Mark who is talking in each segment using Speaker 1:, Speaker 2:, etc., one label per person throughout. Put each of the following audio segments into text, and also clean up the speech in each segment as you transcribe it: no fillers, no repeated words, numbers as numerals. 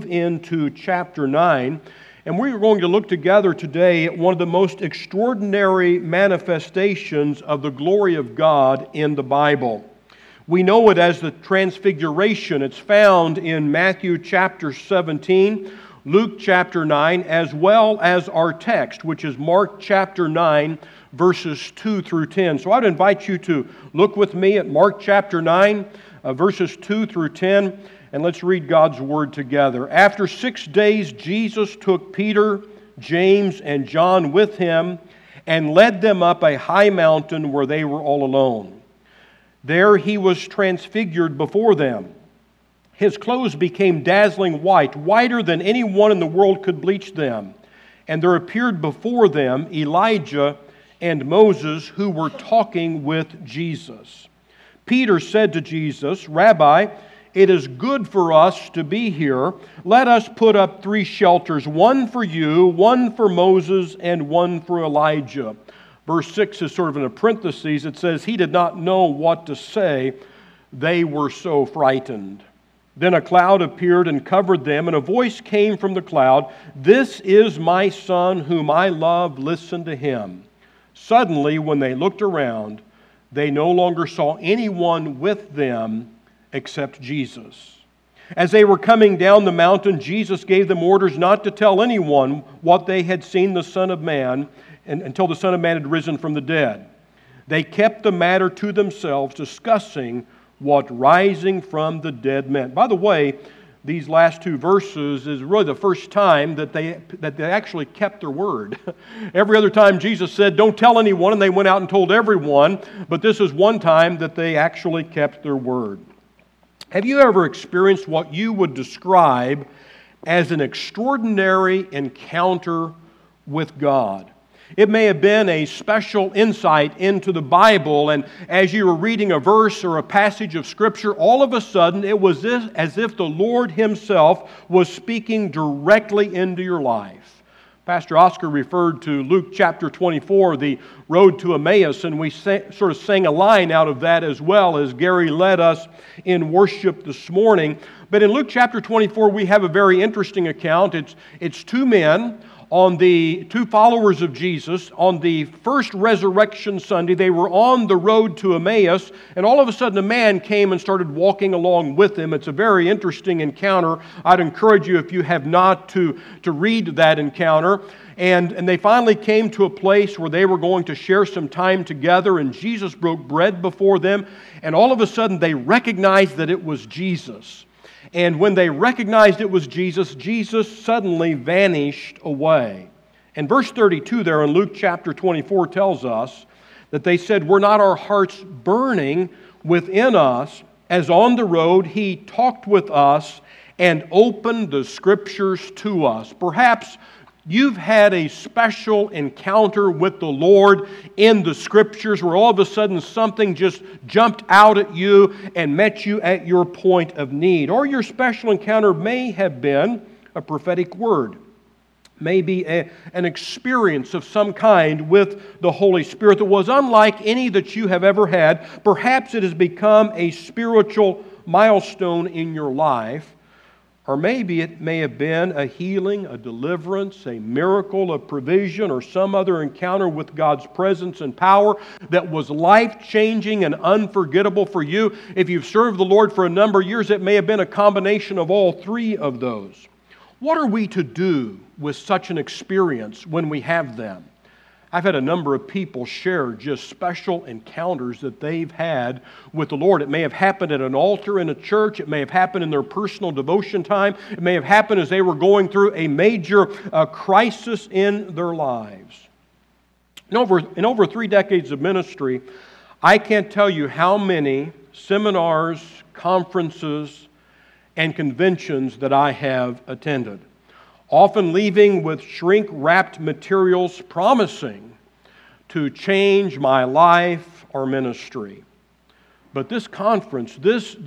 Speaker 1: move into chapter 9. And we're going to look together today at one of the most extraordinary manifestations of the glory of God in the Bible. We know it as the Transfiguration. It's found in Matthew chapter 17, Luke chapter 9, as well as our text, which is Mark chapter 9, verses 2 through 10. So I'd invite you to look with me at Mark chapter 9, verses 2 through 10. And let's read God's Word together. After 6 days, Jesus took Peter, James, and John with him and led them up a high mountain where they were all alone. There he was transfigured before them. His clothes became dazzling white, whiter than anyone in the world could bleach them. And there appeared before them Elijah and Moses, who were talking with Jesus. Peter said to Jesus, "Rabbi, it is good for us to be here. Let us put up 3 shelters, one for you, one for Moses, and one for Elijah." Verse 6 is sort of in a parenthesis. It says, "He did not know what to say. They were so frightened." Then a cloud appeared and covered them, and a voice came from the cloud, "This is my Son, whom I love. Listen to him." Suddenly, when they looked around, they no longer saw anyone with them except Jesus. As they were coming down the mountain, Jesus gave them orders not to tell anyone what they had seen the Son of Man until the Son of Man had risen from the dead. They kept the matter to themselves, discussing what rising from the dead meant. By the way, these last 2 verses is really the first time that they actually kept their word. Every other time Jesus said, "Don't tell anyone," and they went out and told everyone. But this is one time that they actually kept their word. Have you ever experienced what you would describe as an extraordinary encounter with God? It may have been a special insight into the Bible, and as you were reading a verse or a passage of Scripture, all of a sudden it was as if the Lord Himself was speaking directly into your life. Pastor Oscar referred to Luke chapter 24, the road to Emmaus, and we sort of sang a line out of that as well as Gary led us in worship this morning. But in Luke chapter 24, we have a very interesting account. It's 2 men, 2 followers of Jesus. On the first resurrection Sunday, they were on the road to Emmaus, and all of a sudden a man came and started walking along with them. It's a very interesting encounter. I'd encourage you, if you have not, to read that encounter. And they finally came to a place where they were going to share some time together, and Jesus broke bread before them, and all of a sudden they recognized that it was Jesus. And when they recognized it was Jesus, Jesus suddenly vanished away. And verse 32 there in Luke chapter 24 tells us that they said, "Were not our hearts burning within us as on the road He talked with us and opened the Scriptures to us?" Perhaps you've had a special encounter with the Lord in the Scriptures where all of a sudden something just jumped out at you and met you at your point of need. Or your special encounter may have been a prophetic word, maybe an experience of some kind with the Holy Spirit that was unlike any that you have ever had. Perhaps it has become a spiritual milestone in your life. Or maybe it may have been a healing, a deliverance, a miracle, a provision, or some other encounter with God's presence and power that was life-changing and unforgettable for you. If you've served the Lord for a number of years, it may have been a combination of all 3 of those. What are we to do with such an experience when we have them? I've had a number of people share just special encounters that they've had with the Lord. It may have happened at an altar in a church. It may have happened in their personal devotion time. It may have happened as they were going through a major crisis in their lives. In over 3 decades of ministry, I can't tell you how many seminars, conferences, and conventions that I have attended, often leaving with shrink-wrapped materials promising to change my life or ministry. But this conference, this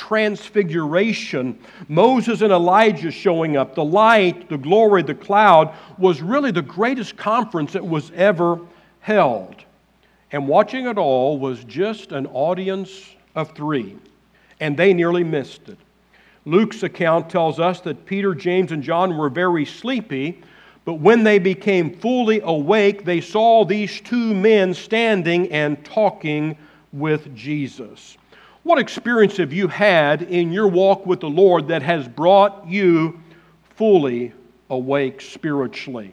Speaker 1: transfiguration, Moses and Elijah showing up, the light, the glory, the cloud, was really the greatest conference that was ever held. And watching it all was just an audience of 3, and they nearly missed it. Luke's account tells us that Peter, James, and John were very sleepy, but when they became fully awake, they saw these two men standing and talking with Jesus. What experience have you had in your walk with the Lord that has brought you fully awake spiritually?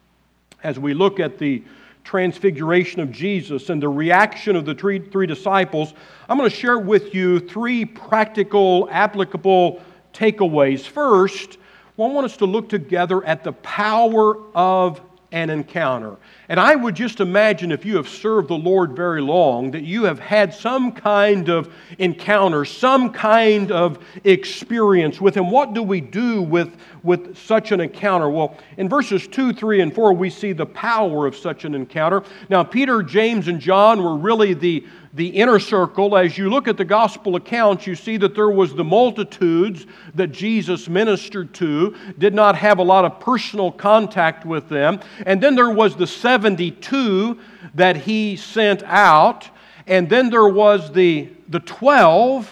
Speaker 1: As we look at the transfiguration of Jesus and the reaction of the three disciples, I'm going to share with you three practical, applicable takeaways. First, I want us to look together at the power of an encounter. And I would just imagine, if you have served the Lord very long, that you have had some kind of encounter, some kind of experience with Him. What do we do with such an encounter? Well, in verses 2, 3, and 4, we see the power of such an encounter. Now, Peter, James, and John were really the inner circle. As you look at the gospel accounts, you see that there was the multitudes that Jesus ministered to, did not have a lot of personal contact with them. And then there was the 72 that He sent out. And then there was the 12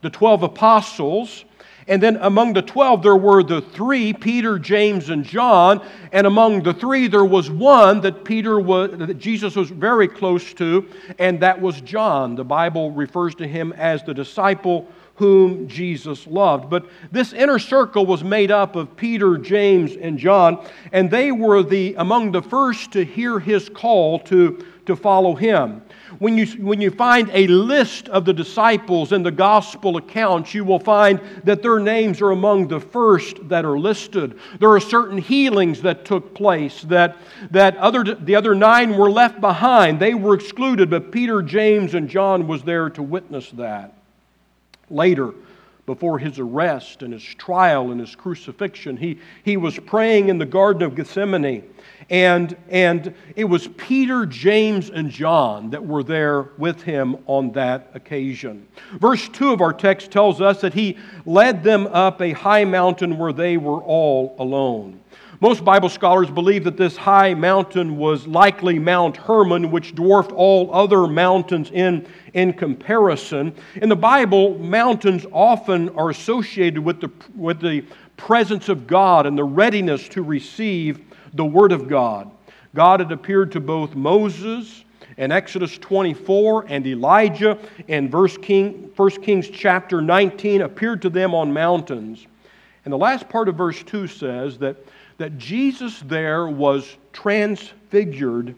Speaker 1: apostles. And then among the 12 there were the three, Peter, James, and John. And among the three there was one that Jesus was very close to, and that was John. The Bible refers to him as the disciple whom Jesus loved. But this inner circle was made up of Peter, James, and John, and they were among the first to hear His call to follow Him. When you find a list of the disciples in the gospel accounts, you will find that their names are among the first that are listed. There are certain healings that took place, the other 9 were left behind. They were excluded, but Peter, James, and John was there to witness that. Later, before His arrest and His trial and His crucifixion, he was praying in the Garden of Gethsemane. And it was Peter, James, and John that were there with Him on that occasion. Verse 2 of our text tells us that He led them up a high mountain where they were all alone. Most Bible scholars believe that this high mountain was likely Mount Hermon, which dwarfed all other mountains in comparison. In the Bible, mountains often are associated with the presence of God and the readiness to receive the Word of God. God had appeared to both Moses in Exodus 24 and Elijah in 1 Kings chapter 19, appeared to them on mountains. And the last part of verse 2 says that Jesus there was transfigured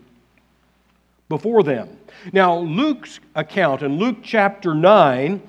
Speaker 1: before them. Now, Luke's account in Luke chapter 9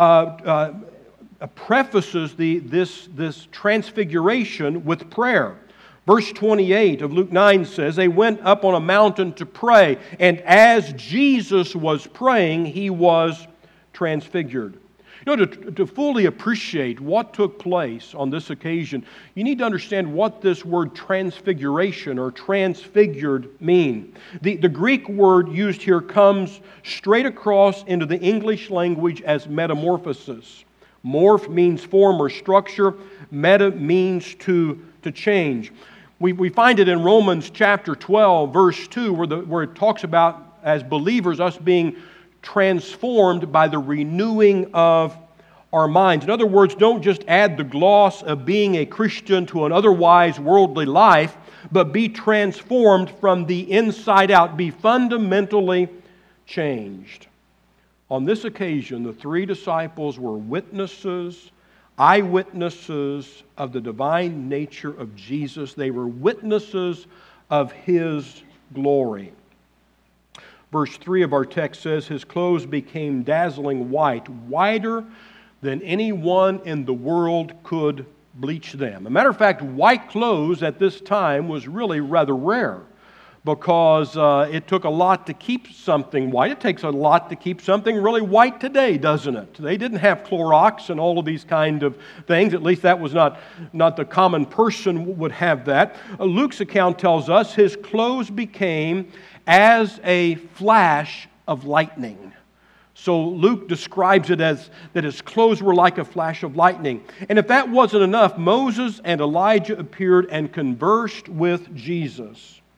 Speaker 1: prefaces this transfiguration with prayer. Verse 28 of Luke 9 says, they went up on a mountain to pray, and as Jesus was praying, He was transfigured. You know, to fully appreciate what took place on this occasion, you need to understand what this word transfiguration or transfigured mean. The Greek word used here comes straight across into the English language as metamorphosis. Morph means form or structure. Meta means to change. We find it in Romans chapter 12, verse 2, where it talks about, as believers, us being transformed by the renewing of our minds. In other words, don't just add the gloss of being a Christian to an otherwise worldly life, but be transformed from the inside out. Be fundamentally changed. On this occasion, the three disciples were witnesses, eyewitnesses of the divine nature of Jesus. They were witnesses of His glory. Verse 3 of our text says, His clothes became dazzling white, whiter than anyone in the world could bleach them. As a matter of fact, white clothes at this time was really rather rare, because it took a lot to keep something white. It takes a lot to keep something really white today, doesn't it? They didn't have Clorox and all of these kind of things. At least that was not the common person would have that. Luke's account tells us His clothes became as a flash of lightning. So Luke describes it as that His clothes were like a flash of lightning. And if that wasn't enough, Moses and Elijah appeared and conversed with Jesus.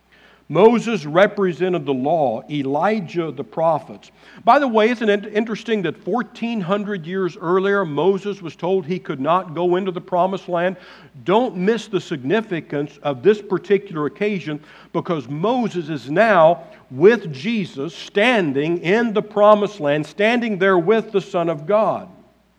Speaker 1: Moses represented the law, Elijah the prophets. By the way, isn't it interesting that 1,400 years earlier, Moses was told he could not go into the promised land? Don't miss the significance of this particular occasion, because Moses is now with Jesus, standing in the promised land, standing there with the Son of God.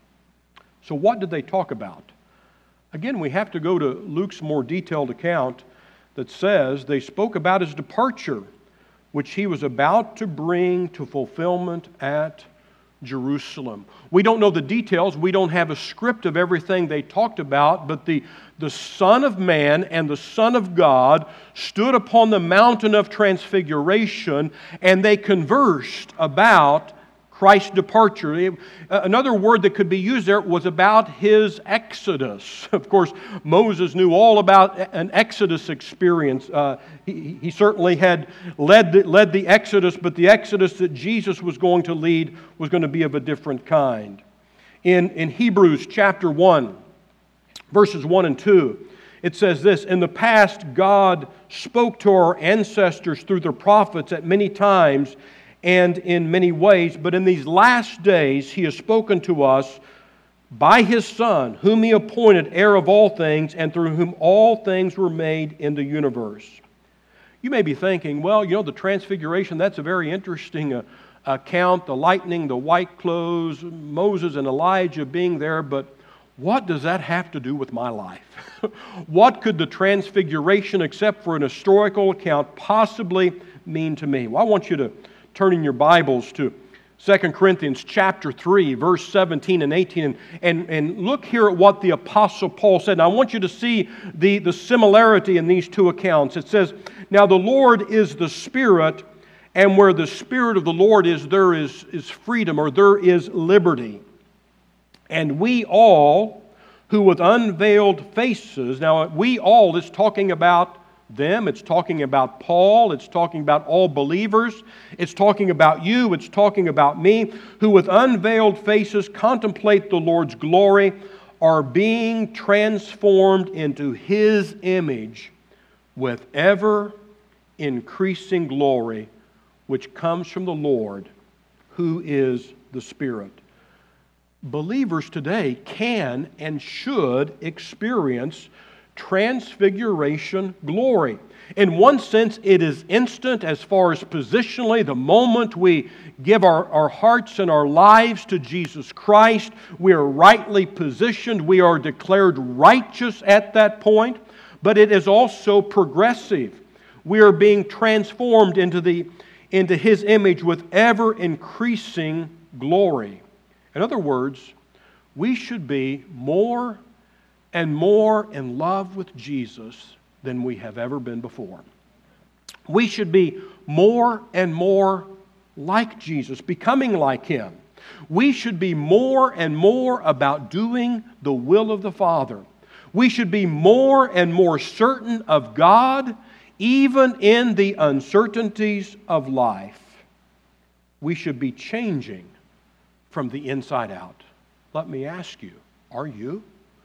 Speaker 1: So what did they talk about? Again, we have to go to Luke's more detailed account that says they spoke about his departure, which he was about to bring to fulfillment at Jerusalem. We don't know the details. We don't have a script of everything they talked about, but the Son of Man and the Son of God stood upon the mountain of transfiguration, and they conversed about Christ's departure. Another word that could be used there was about his exodus. Of course, Moses knew all about an exodus experience. He certainly had led the exodus, but the exodus that Jesus was going to lead was going to be of a different kind. In Hebrews chapter 1, verses 1 and 2, it says this: "In the past, God spoke to our ancestors through the prophets at many times and in many ways, but in these last days He has spoken to us by His Son, whom He appointed heir of all things, and through whom all things were made in the universe." You may be thinking, well, the Transfiguration, that's a very interesting account, the lightning, the white clothes, Moses and Elijah being there, but what does that have to do with my life? What could the Transfiguration, except for an historical account, possibly mean to me? Well, I want you to turn in your Bibles to 2 Corinthians chapter 3, verse 17 and 18, and look here at what the Apostle Paul said. And I want you to see the similarity in these two accounts. It says, "Now the Lord is the Spirit, and where the Spirit of the Lord is, there is freedom," or there is liberty. "And we all, who with unveiled faces," now we all is talking about them, it's talking about Paul, it's talking about all believers, it's talking about you, it's talking about me, "who with unveiled faces contemplate the Lord's glory, are being transformed into His image with ever increasing glory, which comes from the Lord, who is the Spirit." Believers today can and should experience transfiguration glory. In one sense, it is instant as far as positionally. The moment we give our hearts and our lives to Jesus Christ, we are rightly positioned. We are declared righteous at that point. But it is also progressive. We are being transformed into His image with ever increasing glory. In other words, we should be more and more in love with Jesus than we have ever been before. We should be more and more like Jesus, becoming like Him. We should be more and more about doing the will of the Father. We should be more and more certain of God, even in the uncertainties of life. We should be changing from the inside out. Let me ask you, are you?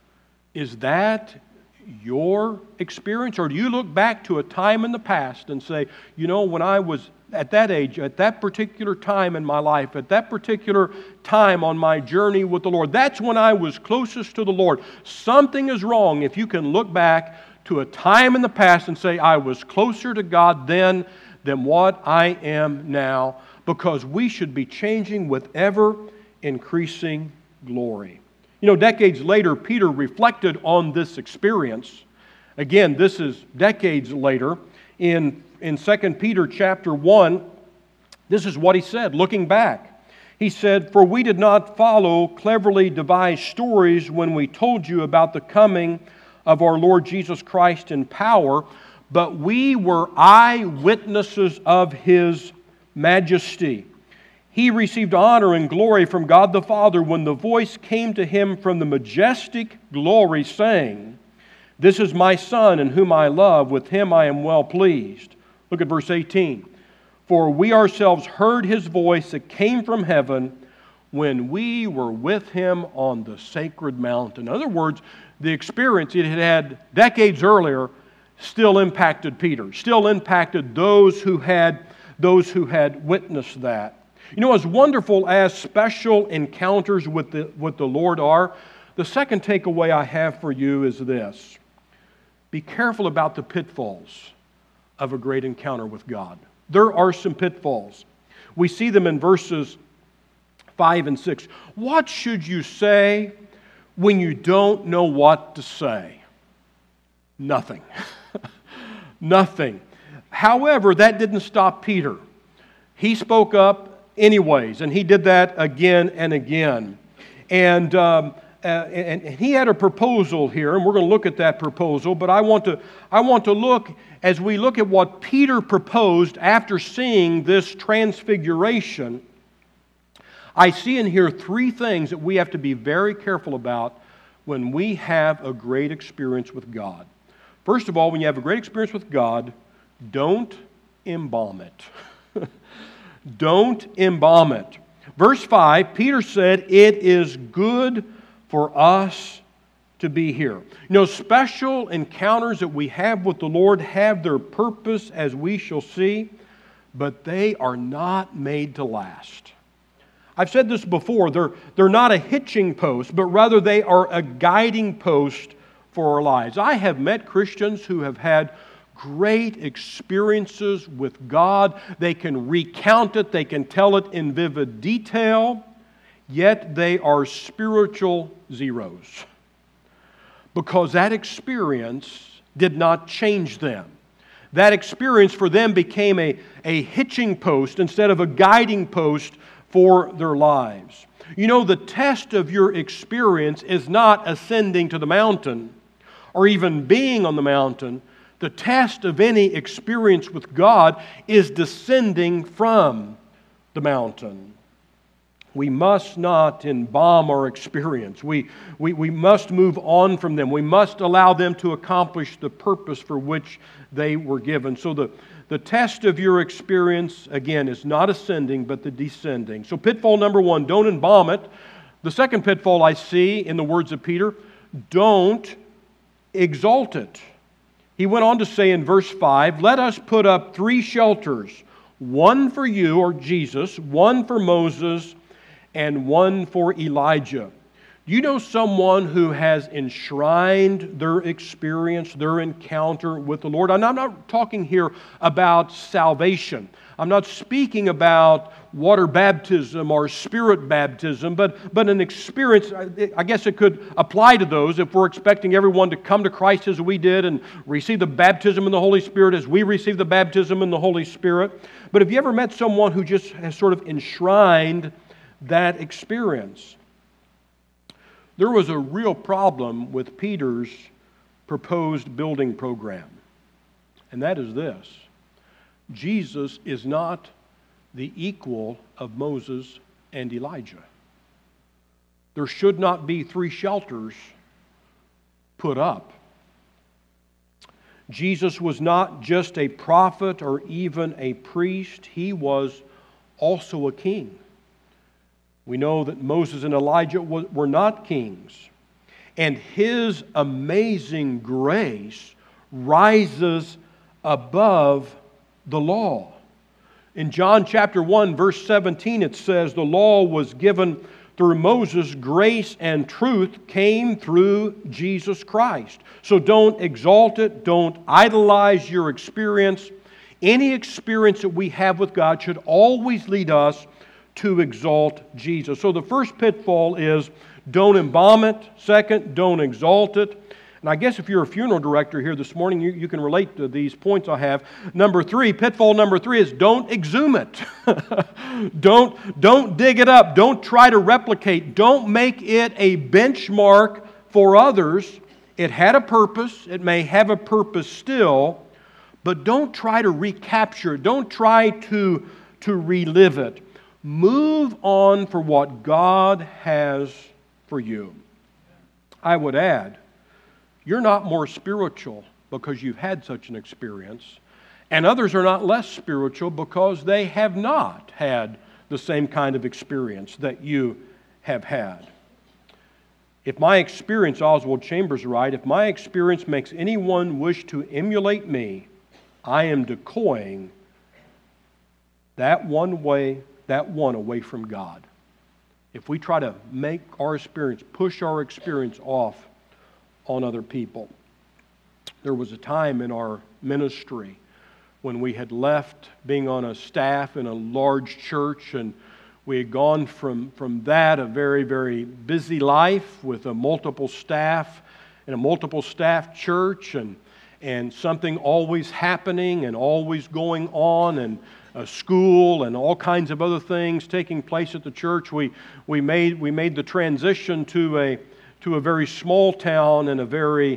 Speaker 1: Is that your experience? Or do you look back to a time in the past and say, when I was at that age, at that particular time in my life, at that particular time on my journey with the Lord, that's when I was closest to the Lord. Something is wrong if you can look back to a time in the past and say, I was closer to God then than what I am now, because we should be changing with ever increasing glory. Decades later, Peter reflected on this experience. Again, this is decades later. In 2 Peter chapter 1, this is what he said, looking back. He said, "For we did not follow cleverly devised stories when we told you about the coming of our Lord Jesus Christ in power, but we were eyewitnesses of His majesty. He received honor and glory from God the Father when the voice came to Him from the majestic glory, saying, 'This is my Son in whom I love, with Him I am well pleased.'" Look at verse 18. "For we ourselves heard His voice that came from heaven when we were with Him on the sacred mountain." In other words, the experience it had decades earlier, still impacted Peter, still impacted those who had witnessed that. You know, as wonderful as special encounters with the Lord are, the second takeaway I have for you is this. Be careful about the pitfalls of a great encounter with God. There are some pitfalls. We see them in verses 5 and 6. What should you say when you don't know what to say? Nothing. Nothing. However, that didn't stop Peter. He spoke up anyways, and he did that again and again. And he had a proposal here, and we're going to look at that proposal, but I want to look, as we look at what Peter proposed after seeing this transfiguration, I see in here three things that we have to be very careful about when we have a great experience with God. First of all, when you have a great experience with God, don't embalm it. Don't embalm it. Verse 5, Peter said, "It is good for us to be here." You know, special encounters that we have with the Lord have their purpose, as we shall see, but they are not made to last. I've said this before, they're not a hitching post, but rather they are a guiding post for our lives. I have met Christians who have had great experiences with God. They can recount it, they can tell it in vivid detail, yet they are spiritual zeros. Because that experience did not change them. That experience for them became a hitching post instead of a guiding post for their lives. You know, the test of your experience is not ascending to the mountain or even being on the mountain. The test of any experience with God is descending from the mountain. We must not embalm our experience. We must move on from them. We must allow them to accomplish the purpose for which they were given. So the test of your experience, again, is not ascending, but the descending. So pitfall number one, don't embalm it. The second pitfall I see in the words of Peter, don't exalt it. He went on to say in verse 5, "Let us put up 3 shelters, one for you," or Jesus, "one for Moses, and one for Elijah." Do you know someone who has enshrined their experience, their encounter with the Lord? And I'm not talking here about salvation. I'm not speaking about water baptism or spirit baptism, but an experience. I guess it could apply to those if we're expecting everyone to come to Christ as we did and receive the baptism in the Holy Spirit as we receive the baptism in the Holy Spirit. But have you ever met someone who just has sort of enshrined that experience? There was a real problem with Peter's proposed building program, and that is this: Jesus is not the equal of Moses and Elijah. There should not be 3 shelters put up. Jesus was not just a prophet or even a priest, he was also a king. We know that Moses and Elijah were not kings. And his amazing grace rises above the law. In John chapter 1, verse 17, it says, "The law was given through Moses, grace and truth came through Jesus Christ." So don't exalt it, don't idolize your experience. Any experience that we have with God should always lead us to exalt Jesus. So the first pitfall is don't embalm it. Second, don't exalt it. And I guess if you're a funeral director here this morning, you can relate to these points I have. Pitfall number 3 is don't exhume it. Don't dig it up. Don't try to replicate. Don't make it a benchmark for others. It had a purpose. It may have a purpose still, but don't try to recapture it. Don't try to relive it. Move on for what God has for you. I would add, you're not more spiritual because you've had such an experience, and others are not less spiritual because they have not had the same kind of experience that you have had. If my experience, Oswald Chambers right, if my experience makes anyone wish to emulate me, I am decoying that one away from God. If we try to make our experience, push our experience off on other people. There was a time in our ministry when we had left being on a staff in a large church, and we had gone from that, a very, very busy life with a multiple staff in a multiple staff church, and something always happening and always going on, and a school and all kinds of other things taking place at the church. We made the transition to a very small town and a very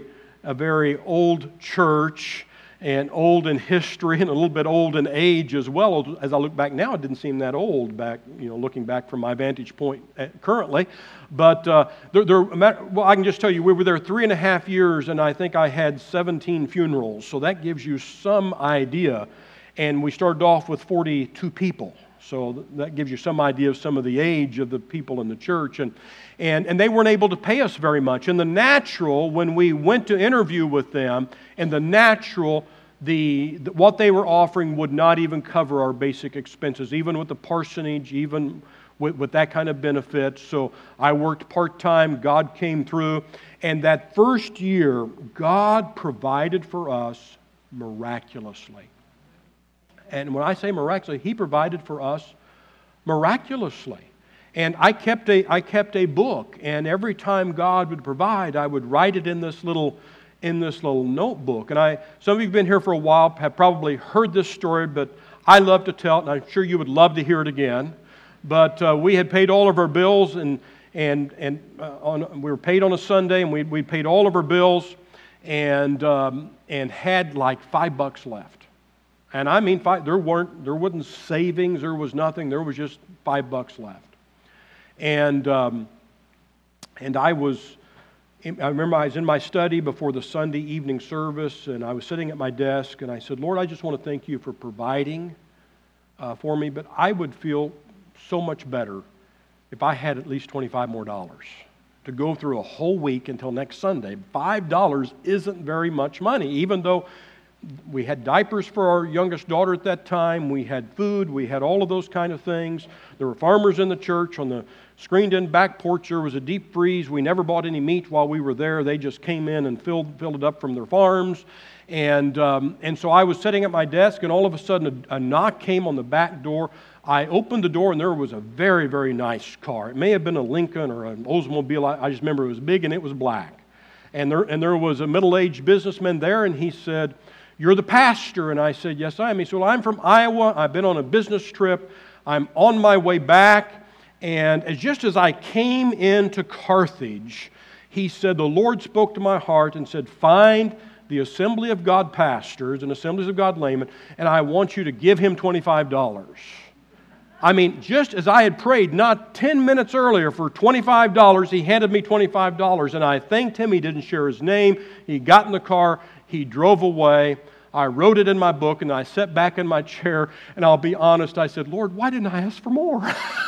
Speaker 1: old church, and old in history and a little bit old in age as well. As I look back now, it didn't seem that old back, looking back from my vantage point currently. But I can just tell you, we were there 3.5 years, and I think I had 17 funerals. So that gives you some idea. And we started off with 42 people. So that gives you some idea of some of the age of the people in the church. And they weren't able to pay us very much. In the natural, when we went to interview with them, in the natural, what they were offering would not even cover our basic expenses, even with the parsonage, even with that kind of benefit. So I worked part-time. God came through. And that first year, God provided for us miraculously. And when I say miraculously, He provided for us miraculously. And I kept a book, and every time God would provide, I would write it in this little notebook. And some of you have been here for a while, have probably heard this story, but I love to tell it, and I'm sure you would love to hear it again. But we had paid all of our bills, and we were paid on a Sunday, and we paid all of our bills, and had like $5 left. And I mean, there wasn't savings, there was nothing, there was just $5 left. And I remember I was in my study before the Sunday evening service, and I was sitting at my desk, and I said, Lord, I just want to thank you for providing for me, but I would feel so much better if I had at least $25 more to go through a whole week until next Sunday. $5 isn't very much money, even though we had diapers for our youngest daughter at that time. We had food. We had all of those kind of things. There were farmers in the church. On the screened-in back porch, there was a deep freeze. We never bought any meat while we were there. They just came in and filled it up from their farms. And so I was sitting at my desk, and all of a sudden a knock came on the back door. I opened the door, and there was a very, very nice car. It may have been a Lincoln or an Oldsmobile. I just remember it was big, and it was black. And there was a middle-aged businessman there, and he said, "You're the pastor?" And I said, "Yes, I am." He said, "Well, I'm from Iowa. I've been on a business trip. I'm on my way back. And just as I came into Carthage," he said, "the Lord spoke to my heart and said, find the Assembly of God pastors and Assemblies of God laymen, and I want you to give him $25. I mean, just as I had prayed, not 10 minutes earlier, for $25, he handed me $25, and I thanked him. He didn't share his name. He got in the car. He drove away. I wrote it in my book, and I sat back in my chair, and I'll be honest, I said, Lord, why didn't I ask for more?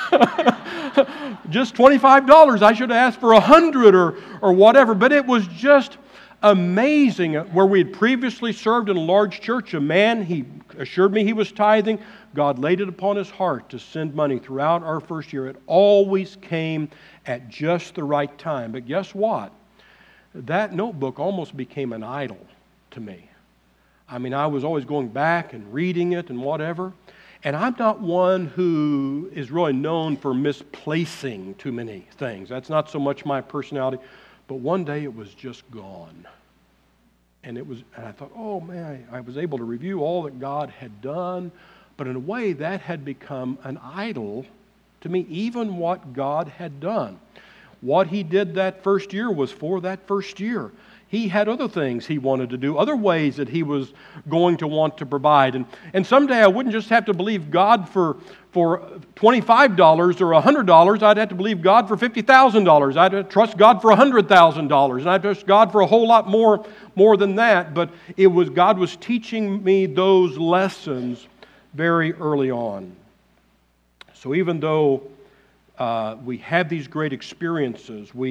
Speaker 1: Just $25. I should have asked for $100 or whatever. But it was just amazing. Where we had previously served in a large church, a man, he assured me he was tithing. God laid it upon his heart to send money throughout our first year. It always came at just the right time. But guess what? That notebook almost became an idol to me. I mean, I was always going back and reading it and whatever. And I'm not one who is really known for misplacing too many things. That's not so much my personality. But one day it was just gone. And I thought, oh man, I was able to review all that God had done. But in a way, that had become an idol to me, even what God had done. What He did that first year was for that first year. He had other things He wanted to do, other ways that He was going to want to provide. And someday I wouldn't just have to believe God for $25 or $100. I'd have to believe God for $50,000. I'd trust God for $100,000. And I'd trust God for a whole lot more than that. But God was teaching me those lessons very early on. So even though we have these great experiences, we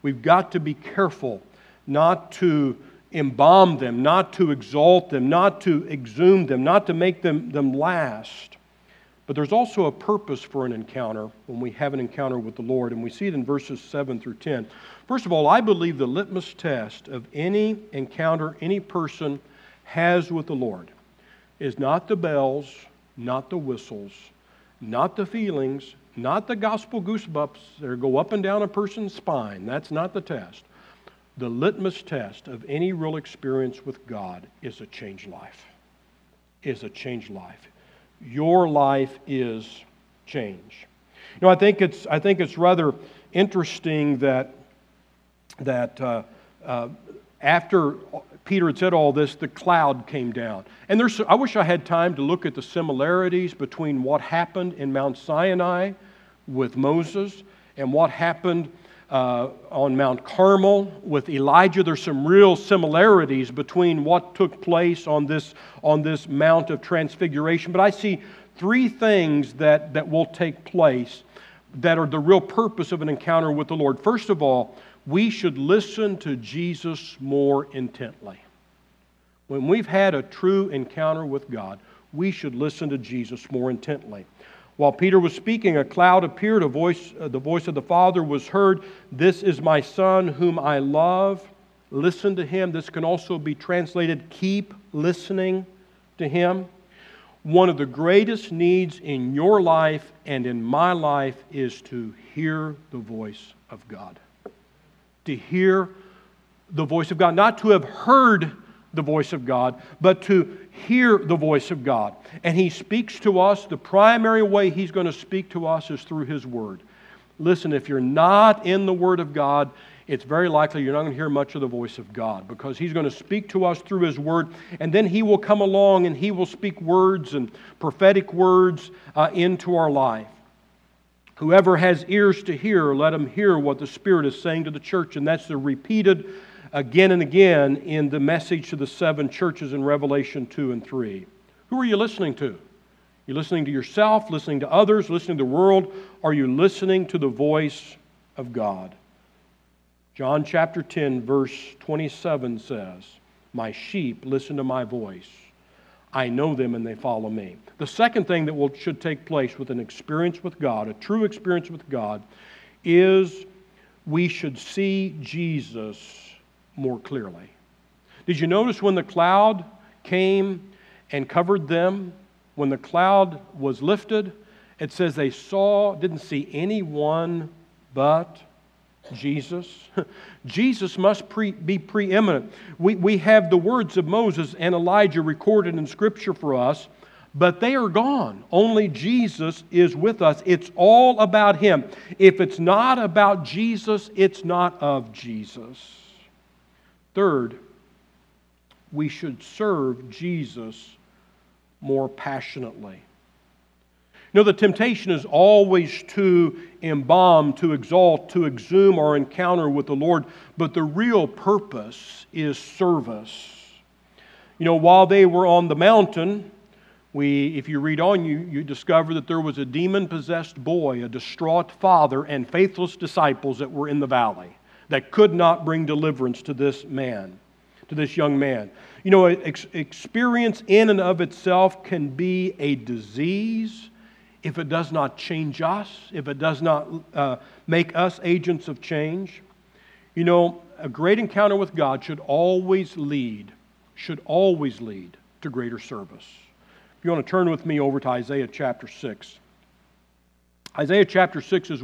Speaker 1: We've got to be careful not to embalm them, not to exalt them, not to exhume them, not to make them last. But there's also a purpose for an encounter when we have an encounter with the Lord, and we see it in verses 7 through 10. First of all, I believe the litmus test of any encounter any person has with the Lord is not the bells, not the whistles, not the feelings, not the gospel goosebumps that go up and down a person's spine. That's not the test. The litmus test of any real experience with God is a changed life. Is a changed life. Your life is change. You know, I think it's rather interesting that after Peter had said all this, the cloud came down. And I wish I had time to look at the similarities between what happened in Mount Sinai with Moses and what happened on Mount Carmel with Elijah. There's some real similarities between what took place on this Mount of Transfiguration. But I see three things that will take place that are the real purpose of an encounter with the Lord. First of all, we should listen to Jesus more intently. When we've had a true encounter with God, we should listen to Jesus more intently. While Peter was speaking, a cloud appeared, the voice of the Father was heard. This is my Son whom I love. Listen to Him. This can also be translated, keep listening to Him. One of the greatest needs in your life and in my life is to hear the voice of God. To hear the voice of God. Not to have heard the voice of God, but to hear the voice of God. And He speaks to us. The primary way He's going to speak to us is through His Word. Listen, if you're not in the Word of God, it's very likely you're not going to hear much of the voice of God, because He's going to speak to us through His Word, and then He will come along and He will speak words and prophetic words into our life. Whoever has ears to hear, let him hear what the Spirit is saying to the church. And that's the repeated again and again in the message to the 7 churches in Revelation 2 and 3. Who are you listening to? You listening to yourself, listening to others, listening to the world? Are you listening to the voice of God? John chapter 10, verse 27 says, "My sheep listen to my voice. I know them and they follow me." The second thing that should take place with an experience with God, a true experience with God, is we should see Jesus more clearly. Did you notice when the cloud came and covered them, when the cloud was lifted, it says they didn't see anyone but Jesus. Jesus must be preeminent. We have the words of Moses and Elijah recorded in Scripture for us, but they are gone. Only Jesus is with us. It's all about Him. If it's not about Jesus, it's not of Jesus. Third, we should serve Jesus more passionately. You know, the temptation is always to embalm, to exalt, to exhume our encounter with the Lord, but the real purpose is service. You know, while they were on the mountain, if you read on, you discover that there was a demon-possessed boy, a distraught father, and faithless disciples that were in the valley that could not bring deliverance to this man, to this young man. You know, experience in and of itself can be a disease if it does not change us, if it does not make us agents of change. You know, a great encounter with God should always lead to greater service. If you want to turn with me over to Isaiah chapter 6. Isaiah chapter 6 is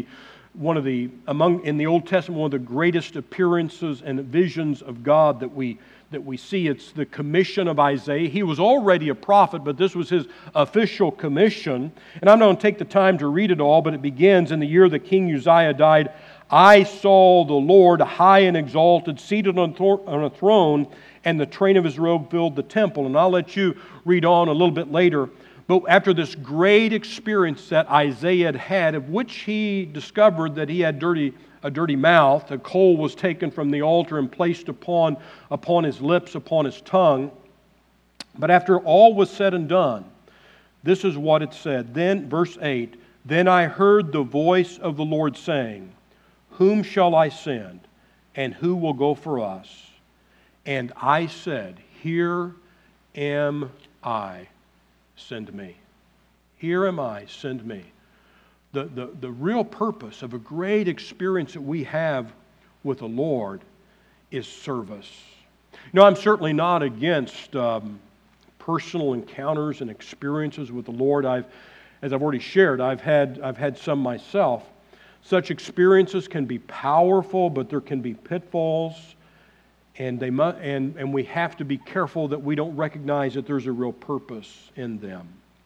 Speaker 1: in the Old Testament, one of the greatest appearances and visions of God that we see. It's the commission of Isaiah. He was already a prophet, but this was his official commission. And I'm not going to take the time to read it all, but it begins, "In the year that King Uzziah died, I saw the Lord high and exalted, seated on a throne, and the train of His robe filled the temple." And I'll let you read on a little bit later. But after this great experience that Isaiah had, of which he discovered that he had a dirty mouth, a coal was taken from the altar and placed upon his lips, upon his tongue. But after all was said and done, this is what it said. Then, verse 8, "Then I heard the voice of the Lord saying, whom shall I send? And who will go for us? And I said, here am I, send me. Here am I, send me. The real purpose of a great experience that we have with the Lord is service. I'm certainly not against personal encounters and experiences with the Lord. As I've already shared, I've had some myself. Such experiences can be powerful, but there can be pitfalls, and we have to be careful that we don't recognize that there's a real purpose in them.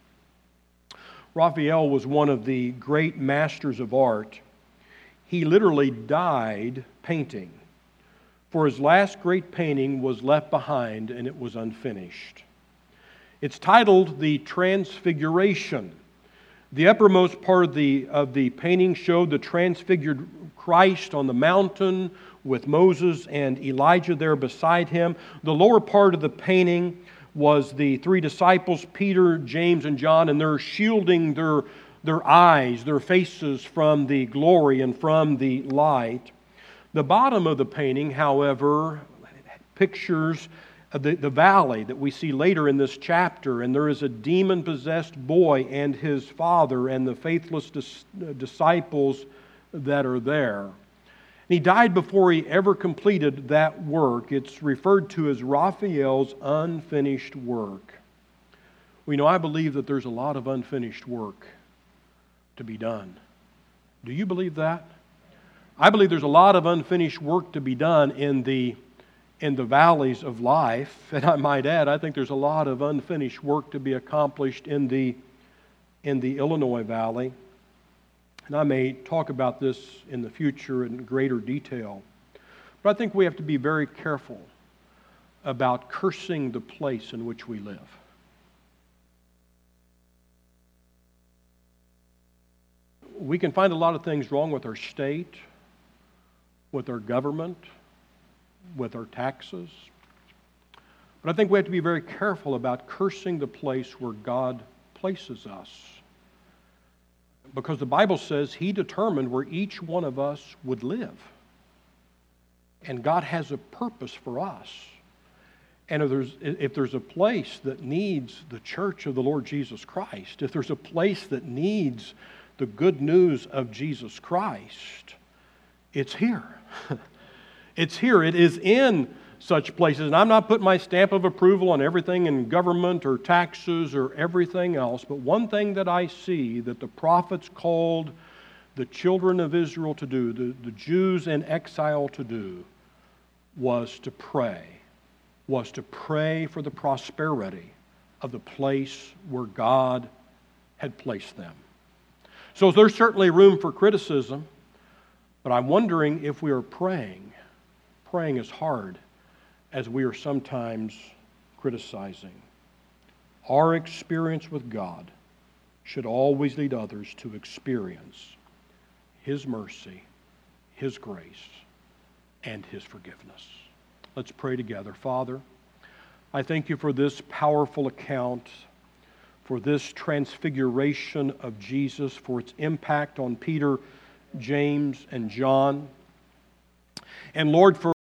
Speaker 1: Raphael was one of the great masters of art. He literally died painting. For his last great painting was left behind, and it was unfinished. It's titled The Transfiguration. The uppermost part of the painting showed the transfigured Christ on the mountain with Moses and Elijah there beside him. The lower part of the painting was the three disciples, Peter, James, and John, and they're shielding their eyes, their faces from the glory and from the light. The bottom of the painting, however, pictures the valley that we see later in this chapter, and there is a demon-possessed boy and his father and the faithless disciples that are there. He died before he ever completed that work. It's referred to as Raphael's unfinished work. I believe that there's a lot of unfinished work to be done. Do you believe that? I believe there's a lot of unfinished work to be done in the valleys of life. And I might add, I think there's a lot of unfinished work to be accomplished in the Illinois Valley. And I may talk about this in the future in greater detail. But I think we have to be very careful about cursing the place in which we live. We can find a lot of things wrong with our state, with our government, with our taxes. But I think we have to be very careful about cursing the place where God places us. Because the Bible says He determined where each one of us would live. And God has a purpose for us. And if there's a place that needs the church of the Lord Jesus Christ, if there's a place that needs the good news of Jesus Christ, it's here. It's here. It is in such places. And I'm not putting my stamp of approval on everything in government or taxes or everything else. But one thing that I see that the prophets called the children of Israel to do, the Jews in exile to do, was to pray. Was to pray for the prosperity of the place where God had placed them. So there's certainly room for criticism. But I'm wondering if we are praying as hard as we are sometimes criticizing. Our experience with God should always lead others to experience His mercy, His grace, and His forgiveness. Let's pray together. Father, I thank You for this powerful account, for this transfiguration of Jesus, for its impact on Peter, James, and John. And Lord, for